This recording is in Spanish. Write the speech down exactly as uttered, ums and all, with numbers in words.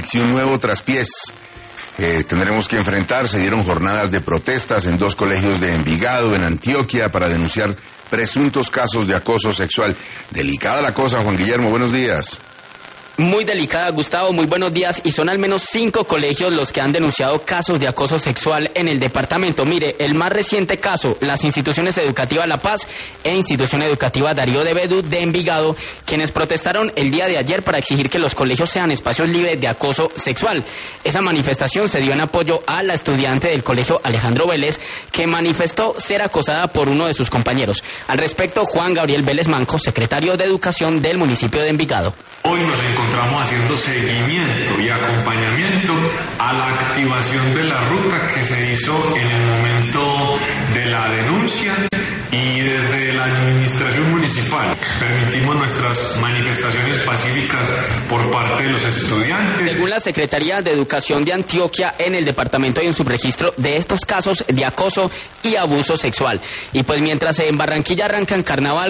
Fénix y un nuevo traspiés. Eh, tendremos que enfrentar. Se dieron jornadas de protestas en dos colegios de Envigado, en Antioquia, para denunciar presuntos casos de acoso sexual. Delicada la cosa, Juan Guillermo, buenos días. Muy delicada, Gustavo, muy buenos días, y son al menos cinco colegios los que han denunciado casos de acoso sexual en el departamento. Mire, el más reciente caso, las instituciones educativas La Paz e institución educativa Darío de Bedú de Envigado, quienes protestaron el día de ayer para exigir que los colegios sean espacios libres de acoso sexual. Esa manifestación se dio en apoyo a la estudiante del colegio Alejandro Vélez, que manifestó ser acosada por uno de sus compañeros. Al respecto, Juan Gabriel Vélez Manco, secretario de Educación del municipio de Envigado. Hoy nos encontramos haciendo seguimiento y acompañamiento a la activación de la ruta que se hizo en el momento de la denuncia, y desde la administración municipal permitimos nuestras manifestaciones pacíficas por parte de los estudiantes. Según la Secretaría de Educación de Antioquia, en el departamento hay un subregistro de estos casos de acoso y abuso sexual. Y pues mientras en Barranquilla arrancan carnaval